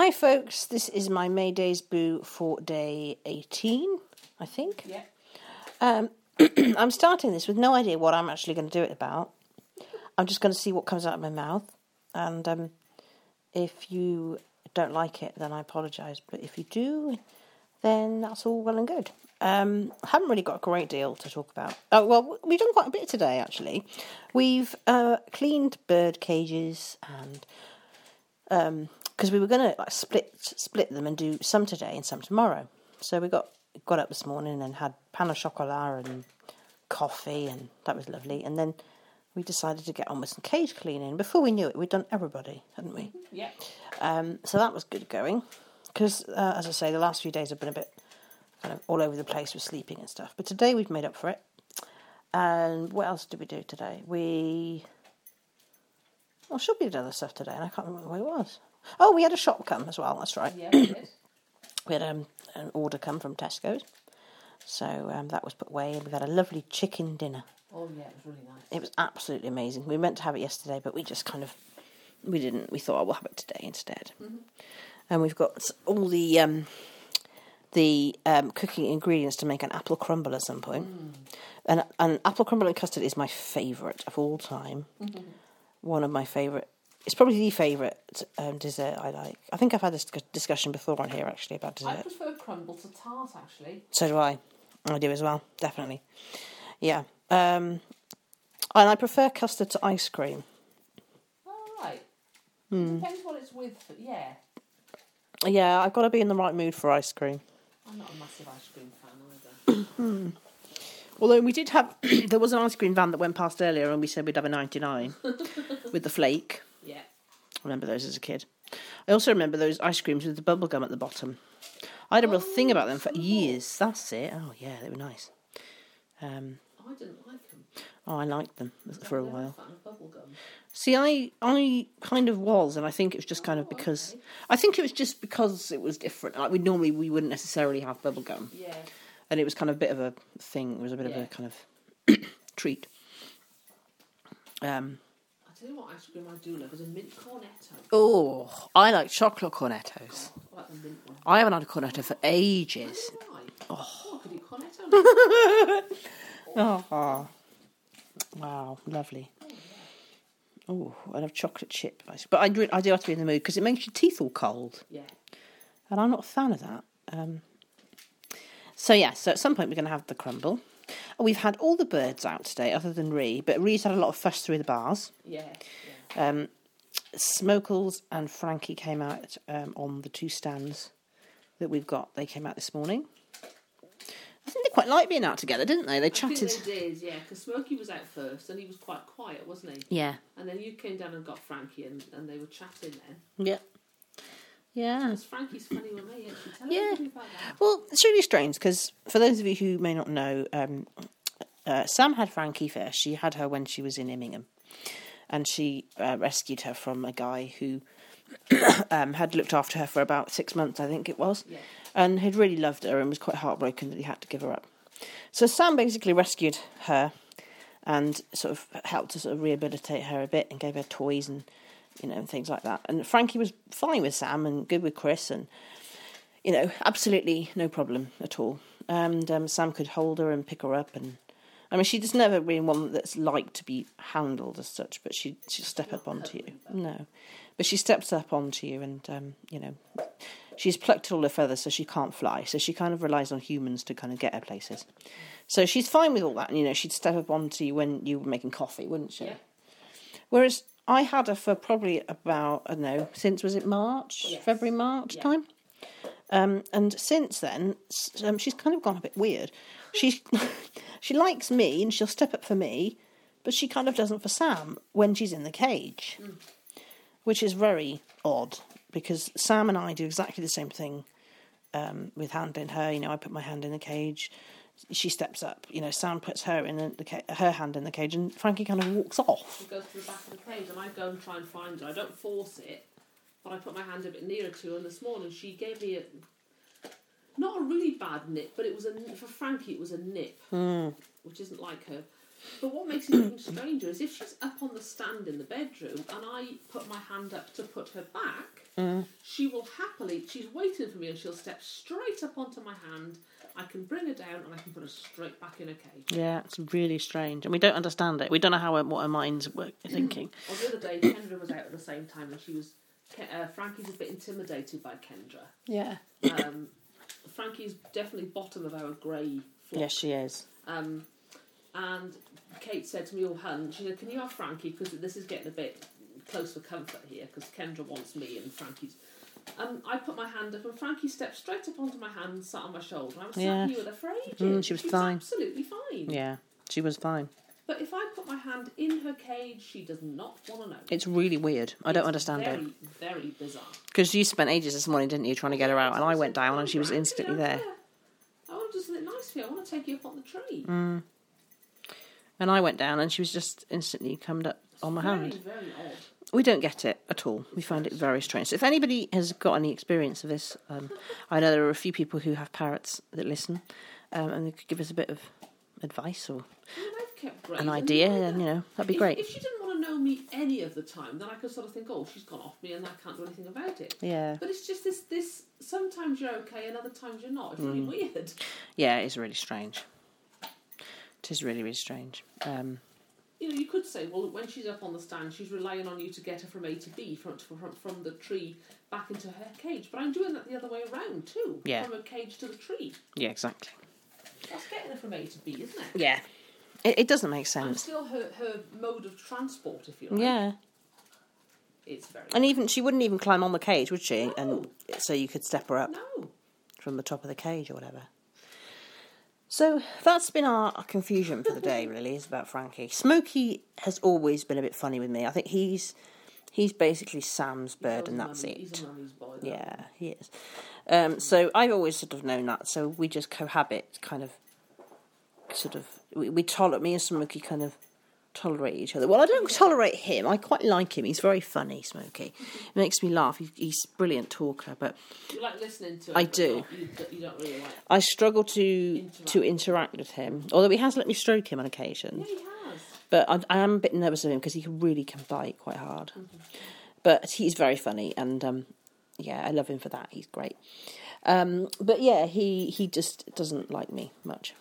Hi folks, this is my Maydays Boo for day 18, I think. Yeah. I'm starting this with no idea what I'm actually going to do it about. I'm just going to see what comes out of my mouth, and if you don't like it, then I apologise. But if you do, then that's all well and good. I haven't really got a great deal to talk about. Oh, well, we've done quite a bit today, actually. We've cleaned bird cages and... because we were going to split them and do some today and some tomorrow. So we got up this morning and had pain au chocolat and coffee, and that was lovely. And then we decided to get on with some cage cleaning. Before we knew it, we'd done everybody, hadn't we? Yeah. So that was good going. Because, as I say, the last few days have been a bit kind of all over the place with sleeping and stuff. But today we've made up for it. And what else did we do today? Well, should we do other stuff today? And I can't remember what it was. Oh, we had a shop come as well, that's right. Yeah, we did. We had an order come from Tesco's. So that was put away, and we've had a lovely chicken dinner. Oh, yeah, it was really nice. It was absolutely amazing. We meant to have it yesterday, but we just we didn't. We thought, oh, we'll have it today instead. Mm-hmm. And we've got all the cooking ingredients to make an apple crumble at some point. And apple crumble and custard is my favourite of all time. Mm-hmm. One of my favourite. It's probably the favourite dessert I like. I think I've had this discussion before on here, actually, about dessert. I prefer crumble to tart, actually. So do I. I do as well, definitely. Yeah. And I prefer custard to ice cream. Oh, right. Depends what it's with, but yeah. Yeah, I've got to be in the right mood for ice cream. I'm not a massive ice cream fan either. Although we did have... there was an ice cream van that went past earlier and we said we'd have a 99 with the flake. Yeah. I remember those as a kid. I also remember those ice creams with the bubble gum at the bottom. I had a real thing about them for years. That's it. Oh, yeah, they were nice. I didn't like them. Oh, I liked them for a while. Fan of bubble gum. See, I kind of was, and I think it was just kind of because... Okay. I think it was just because it was different. Like, we wouldn't necessarily have bubble gum. Yeah. And it was kind of a bit of a thing. It was a bit of a kind of treat. I tell you what ice cream I do love is a mint cornetto. Oh, I like chocolate cornettos. Oh, I like the mint one. I haven't had a cornetto for ages. Oh, I could eat cornetto. Oh, wow, lovely. Oh, I love chocolate chip. But I do have to be in the mood because it makes your teeth all cold. Yeah. And I'm not a fan of that. So at some point we're going to have the crumble. We've had all the birds out today, other than Ree, but Ree's had a lot of fuss through the bars. Yeah. Smokles and Frankie came out on the two stands that we've got. They came out this morning. I think they quite liked being out together, didn't they? They chatted. I think they did, yeah, because Smokey was out first and he was quite quiet, wasn't he? Yeah. And then you came down and got Frankie and they were chatting then. Yeah. Yeah. Because Frankie's funny with me, actually. Tell me about that. Well, it's really strange because for those of you who may not know, Sam had Frankie first. She had her when she was in Immingham. And she rescued her from a guy who had looked after her for about 6 months, I think it was. Yeah. And had really loved her and was quite heartbroken that he had to give her up. So Sam basically rescued her and sort of helped to sort of rehabilitate her a bit and gave her toys and, and things like that. And Frankie was fine with Sam and good with Chris and, absolutely no problem at all. And Sam could hold her and pick her up. And I mean, she's never been one that's liked to be handled as such, but she'll step up onto you. No. But she steps up onto you and, she's plucked all her feathers so she can't fly. So she kind of relies on humans to kind of get her places. So she's fine with all that. And, she'd step up onto you when you were making coffee, wouldn't she? Yeah. Whereas I had her for probably about, I don't know, since, was it March? Yes. February, March time? And since then, she's kind of gone a bit weird. She likes me and she'll step up for me, but she kind of doesn't for Sam when she's in the cage. Which is very odd, because Sam and I do exactly the same thing with handling her. I put my hand in the cage, she steps up. Sam puts her in her hand in the cage, and Frankie kind of walks off. She goes to the back of the cage, and I go and try and find her. I don't force it, but I put my hand a bit nearer to her. And this morning, she gave me not a really bad nip, but for Frankie, it was a nip, which isn't like her. But what makes it even stranger is if she's up on the stand in the bedroom and I put my hand up to put her back, she will happily, she's waiting for me and she'll step straight up onto my hand. I can bring her down and I can put her straight back in her cage. Yeah, it's really strange. And we don't understand it. We don't know what her mind's thinking. Well, the other day, Kendra was out at the same time and she was... Frankie's a bit intimidated by Kendra. Yeah. Frankie's definitely bottom of our grey flock. Yes, she is. And Kate said to me, "Oh, hun," she said, "can you have Frankie? Because this is getting a bit close for comfort here, because Kendra wants me and Frankie's..." I put my hand up and Frankie stepped straight up onto my hand and sat on my shoulder. I was sat here with her for ages. She was fine. Absolutely fine. Yeah, she was fine. But if I put my hand in her cage, she does not want to know. It's really weird. I don't understand it. Very bizarre. Because you spent ages this morning, didn't you, trying to get her out, and I went down and she was instantly there. I want to do something nice for you. I want to take you up on the tree. And I went down and she was just instantly come up on my hand. Very odd. We don't get it at all. We find it very strange. So if anybody has got any experience of this, I know there are a few people who have parrots that listen, and they could give us a bit of advice or an idea, and that'd be great. If she didn't want to know me any of the time, then I could sort of think, oh, she's gone off me and I can't do anything about it. Yeah. But it's just this sometimes you're okay and other times you're not. It's really weird. Yeah, it's really strange. It is really, really strange. You could say, well, when she's up on the stand, she's relying on you to get her from A to B, from the tree back into her cage. But I'm doing that the other way around too. Yeah. From her cage to the tree. Yeah, exactly. That's getting her from A to B, isn't it? Yeah. It doesn't make sense. I'm still her mode of transport, if you like. Yeah. It's very... And even she wouldn't even climb on the cage, would she? No. And so you could step her up No. from the top of the cage or whatever. So that's been our confusion for the day, really, is about Frankie. Smokey has always been a bit funny with me. I think he's basically Sam's bird, and that's it. He's a mummy's boy, though. Yeah, he is. So I've always sort of known that. So we just cohabit, me and Smokey kind of tolerate each other. Well, I don't tolerate him. I quite like him. He's very funny, Smokey. It makes me laugh. He's a brilliant talker, but You like listening to him. I do. You don't really like... I struggle to interact with him. Although he has let me stroke him on occasion. Yeah, he has. But I am a bit nervous of him because he really can bite quite hard. But he's very funny, and I love him for that. He's great. But yeah, he just doesn't like me much.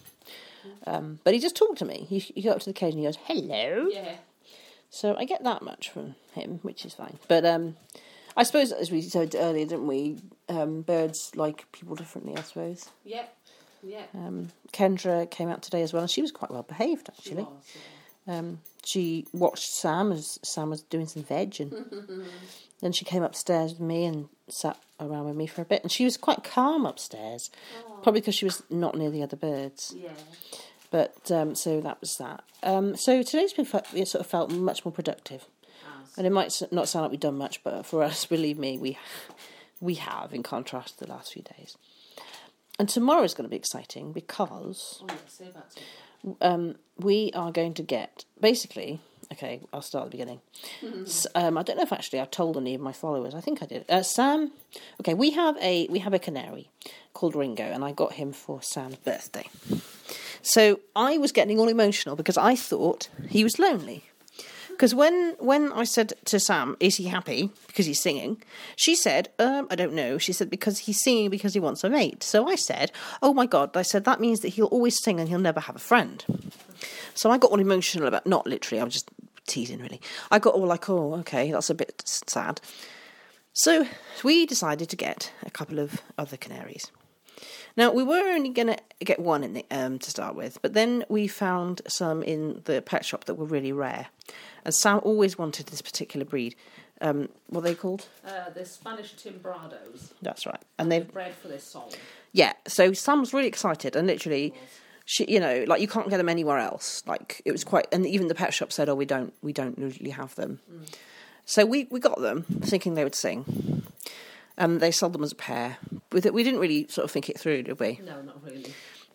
But he just talked to me. He got up to the cage and he goes, "Hello." Yeah. So I get that much from him, which is fine. But I suppose, as we said earlier, didn't we? Birds like people differently, I suppose. Yeah. Yeah. Kendra came out today as well, and she was quite well behaved, actually. She was, yeah. She watched Sam as Sam was doing some veg, and then she came upstairs with me and sat around with me for a bit, and she was quite calm upstairs, probably because she was not near the other birds. Yeah. But so that was that. So today's been it sort of felt much more productive, and it might not sound like we've done much, but for us, believe me, we have, in contrast to the last few days. And tomorrow's going to be exciting because Say that to me. We are going to get, basically, okay, I'll start at the beginning. I don't know if actually I've told any of my followers. I think I did. Sam, okay, we have a canary called Ringo, and I got him for Sam's birthday. So I was getting all emotional because I thought he was lonely. Because when I said to Sam, "Is he happy because he's singing?" she said, "I don't know." She said, "Because he's singing because he wants a mate." So I said, "Oh my God," I said, "that means that he'll always sing and he'll never have a friend." So I got all emotional about, not literally, I was just teasing really. I got all like, oh, okay, that's a bit sad. So we decided to get a couple of other canaries. Now, we were only going to get one in the, to start with, but then we found some in the pet shop that were really rare. And Sam always wanted this particular breed. What are they called? The Spanish Timbrados. That's right. And they've bred for this song. Yeah, so Sam was really excited, and literally, she, like you can't get them anywhere else. Like it was quite, and even the pet shop said, "Oh, we don't usually have them." So we got them, thinking they would sing. They sold them as a pair. We didn't really sort of think it through, did we? No, not really.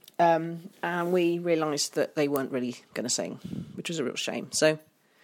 And we realised that they weren't really going to sing, which was a real shame. So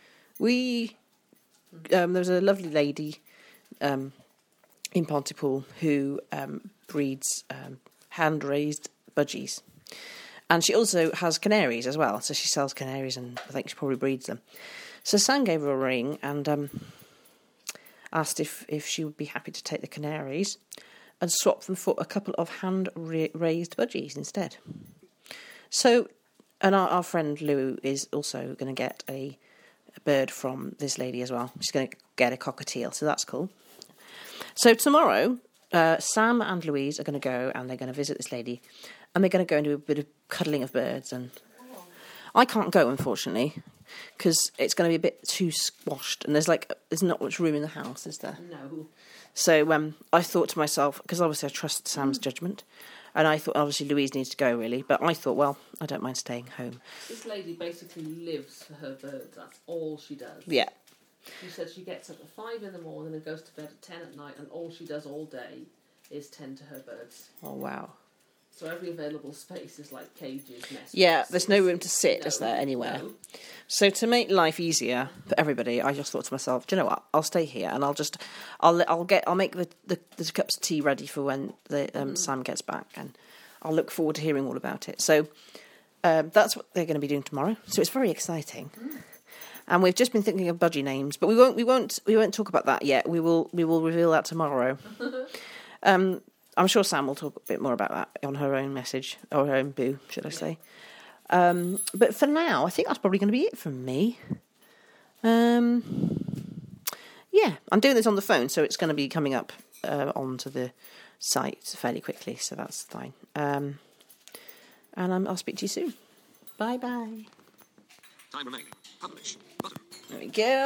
there was a lovely lady in Pontypool who breeds hand-raised budgies. And she also has canaries as well. So she sells canaries, and I think she probably breeds them. So Sam gave her a ring, and asked if she would be happy to take the canaries and swap them for a couple of hand-raised budgies instead. So, and our friend Lou is also going to get a bird from this lady as well. She's going to get a cockatiel, so that's cool. So tomorrow, Sam and Louise are going to go and they're going to visit this lady, and they're going to go and do a bit of cuddling of birds. And I can't go, unfortunately, because it's going to be a bit too squashed, and there's not much room in the house, is there? No. So I thought to myself, because obviously I trust Sam's judgment, and I thought obviously Louise needs to go really, but I thought, well, I don't mind staying home. This lady basically lives for her birds. That's all she does. Yeah. She said she gets up at 5 in the morning and goes to bed at 10 at night, and all she does all day is tend to her birds. Oh, wow. So every available space is like cages, nests. Yeah, there's no room to sit, is there, anywhere? No. So to make life easier for everybody, I just thought to myself, do you know what? I'll stay here and I'll make the cups of tea ready for when Sam gets back, and I'll look forward to hearing all about it. So that's what they're going to be doing tomorrow. So it's very exciting. And we've just been thinking of budgie names, but we won't talk about that yet. We will reveal that tomorrow. I'm sure Sam will talk a bit more about that on her own message, or her own boo, should I say. But for now, I think that's probably going to be it from me. Yeah, I'm doing this on the phone, so it's going to be coming up onto the site fairly quickly, so that's fine. And I'll speak to you soon. Bye-bye. Time remaining. Publish. Button. There we go.